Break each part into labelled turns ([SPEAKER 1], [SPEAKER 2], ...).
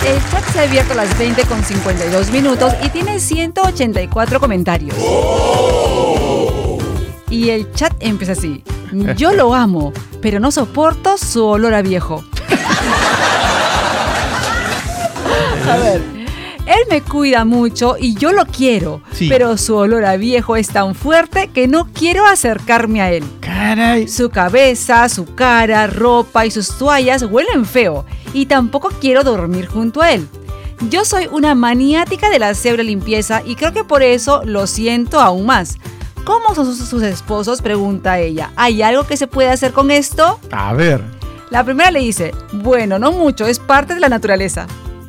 [SPEAKER 1] El chat se ha abierto a las 20:52 y tiene 184 comentarios. Y el chat empieza así. Yo lo amo, pero no soporto su olor a viejo. A ver, él me cuida mucho y yo lo quiero,
[SPEAKER 2] sí,
[SPEAKER 1] pero su olor a viejo es tan fuerte que no quiero acercarme a él.
[SPEAKER 2] Caray.
[SPEAKER 1] Su cabeza, su cara, ropa y sus toallas huelen feo y tampoco quiero dormir junto a él. Yo soy una maniática de la aseo y la limpieza y creo que por eso lo siento aún más. ¿Cómo son sus esposos?, pregunta ella. ¿Hay algo que se puede hacer con esto?
[SPEAKER 2] A ver.
[SPEAKER 1] La primera le dice, bueno, no mucho, es parte de la naturaleza.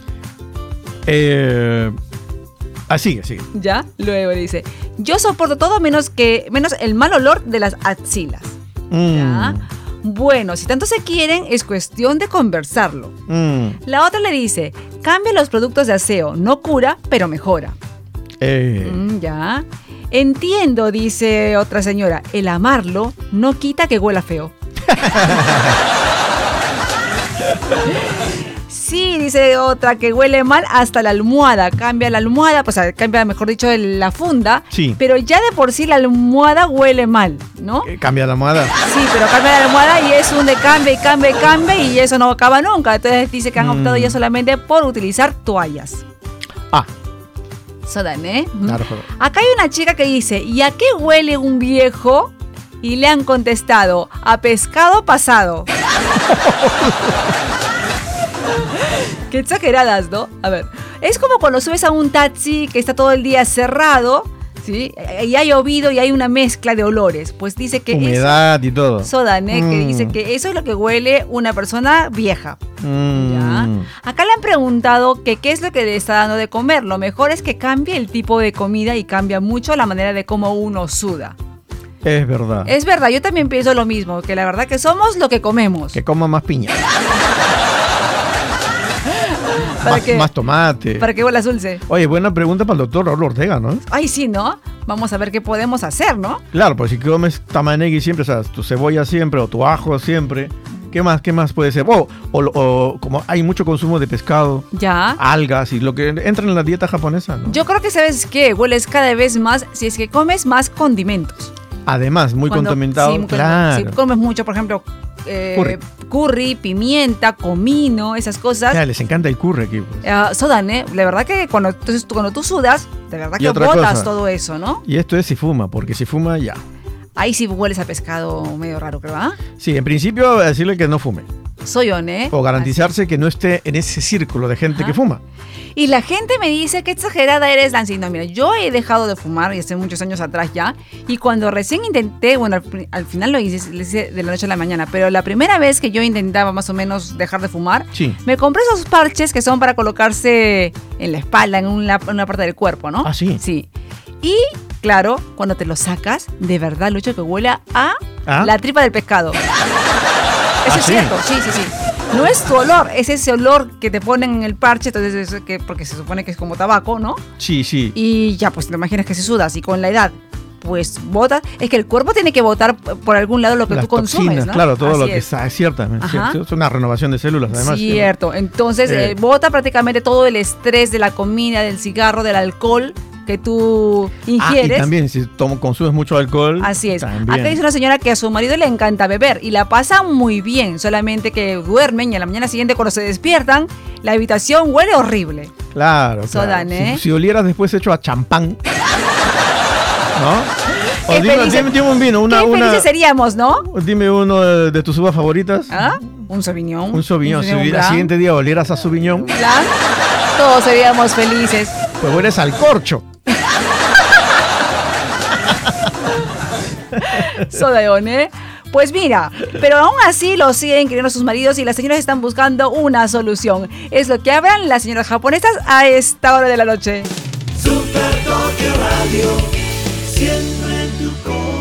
[SPEAKER 2] Sigue.
[SPEAKER 1] ¿Ya? Luego dice, yo soporto todo menos el mal olor de las axilas. ¿Ya? Bueno, si tanto se quieren, es cuestión de conversarlo. La otra le dice, cambia los productos de aseo, no cura, pero mejora. ¿Ya? Entiendo, dice otra señora, el amarlo no quita que huela feo. Sí, dice otra, que huele mal hasta la almohada. Cambia la almohada, pues cambia, mejor dicho, la funda.
[SPEAKER 2] Sí.
[SPEAKER 1] Pero ya de por sí la almohada huele mal, ¿no?
[SPEAKER 2] ¿Cambia la almohada?
[SPEAKER 1] Sí, pero cambia la almohada y es un de cambia y eso no acaba nunca. Entonces dice que han optado ya solamente por utilizar toallas. Sodan, ¿eh? Acá hay una chica que dice, ¿y a qué huele un viejo? Y le han contestado, a pescado pasado. Qué exageradas, ¿no? A ver, es como cuando subes a un taxi que está todo el día cerrado, ¿sí? Y ha llovido y hay una mezcla de olores. Pues dice que
[SPEAKER 2] humedad y todo.
[SPEAKER 1] Sodan, que dice que eso es lo que huele una persona vieja. ¿Ya? Acá le han preguntado que qué es lo que le está dando de comer. Lo mejor es que cambie el tipo de comida y cambia mucho la manera de cómo uno suda.
[SPEAKER 2] Es verdad.
[SPEAKER 1] Es verdad, yo también pienso lo mismo, que la verdad que somos lo que comemos.
[SPEAKER 2] Que coma más piña.
[SPEAKER 1] Más
[SPEAKER 2] tomate.
[SPEAKER 1] Para que huela dulce.
[SPEAKER 2] Oye, buena pregunta para el doctor Raúl Ortega, ¿no?
[SPEAKER 1] Ay, sí, ¿no? Vamos a ver qué podemos hacer, ¿no?
[SPEAKER 2] Claro, pues si comes tamanegui siempre, o sea, tu cebolla siempre o tu ajo siempre, ¿qué más puede ser? O como hay mucho consumo de pescado,
[SPEAKER 1] ya,
[SPEAKER 2] algas y lo que entra en la dieta japonesa, ¿no?
[SPEAKER 1] Yo creo que sabes qué, hueles cada vez más si es que comes más condimentos.
[SPEAKER 2] Además, muy condimentado,
[SPEAKER 1] sí,
[SPEAKER 2] claro.
[SPEAKER 1] Si comes mucho, por ejemplo, curry, pimienta, comino, esas cosas.
[SPEAKER 2] Ya, les encanta el curry aquí. Pues.
[SPEAKER 1] Sodan, la verdad que cuando tú sudas, de verdad que botas todo eso, ¿no?
[SPEAKER 2] Y esto es si fuma, porque si fuma, ya.
[SPEAKER 1] Ahí sí hueles a pescado medio raro, creo, ¿ah?
[SPEAKER 2] Sí, en principio decirle que no fume.
[SPEAKER 1] Soy honesto.
[SPEAKER 2] O garantizarse que no esté en ese círculo de gente que fuma.
[SPEAKER 1] Y la gente me dice que exagerada eres, Nancy. No, mira, yo he dejado de fumar y hace muchos años atrás ya. Y cuando recién intenté, bueno, al final lo hice de la noche a la mañana, pero la primera vez que yo intentaba más o menos dejar de fumar, me compré esos parches que son para colocarse en la espalda, en una parte del cuerpo, ¿no?
[SPEAKER 2] Ah, sí.
[SPEAKER 1] Sí. Y claro, cuando te lo sacas, de verdad, Lucho, que huele a la tripa del pescado. Eso es cierto, sí. No es tu olor, es ese olor que te ponen en el parche, entonces porque se supone que es como tabaco, ¿no?
[SPEAKER 2] Sí.
[SPEAKER 1] Y ya, pues te imaginas que se sudas y con la edad, pues bota. Es que el cuerpo tiene que botar por algún lado lo que
[SPEAKER 2] las
[SPEAKER 1] tú consumes,
[SPEAKER 2] toxinas,
[SPEAKER 1] ¿no?
[SPEAKER 2] Claro, todo
[SPEAKER 1] así
[SPEAKER 2] lo que está, es ciertamente. Es una renovación de células, además.
[SPEAKER 1] Cierto, entonces bota prácticamente todo el estrés de la comida, del cigarro, del alcohol que tú ingieres.
[SPEAKER 2] Y también si consumes mucho alcohol.
[SPEAKER 1] Así es.
[SPEAKER 2] También.
[SPEAKER 1] Acá dice una señora que a su marido le encanta beber y la pasa muy bien, solamente que duermen y a la mañana siguiente cuando se despiertan, la habitación huele horrible.
[SPEAKER 2] Claro.
[SPEAKER 1] Sodan,
[SPEAKER 2] si olieras después hecho a champán, ¿no? O dime un vino.
[SPEAKER 1] Qué felices seríamos, ¿no?
[SPEAKER 2] Dime uno de tus uvas favoritas.
[SPEAKER 1] Un Sauvignon.
[SPEAKER 2] Un Sauvignon. Si al siguiente día olieras a Sauvignon.
[SPEAKER 1] Claro. Todos seríamos felices.
[SPEAKER 2] Pues hueles al corcho.
[SPEAKER 1] Sodayon, Pues mira, pero aún así lo siguen queriendo sus maridos y las señoras están buscando una solución. Es lo que hablan las señoras japonesas a esta hora de la noche.
[SPEAKER 3] Super Tokio Radio, siempre en tu corazón.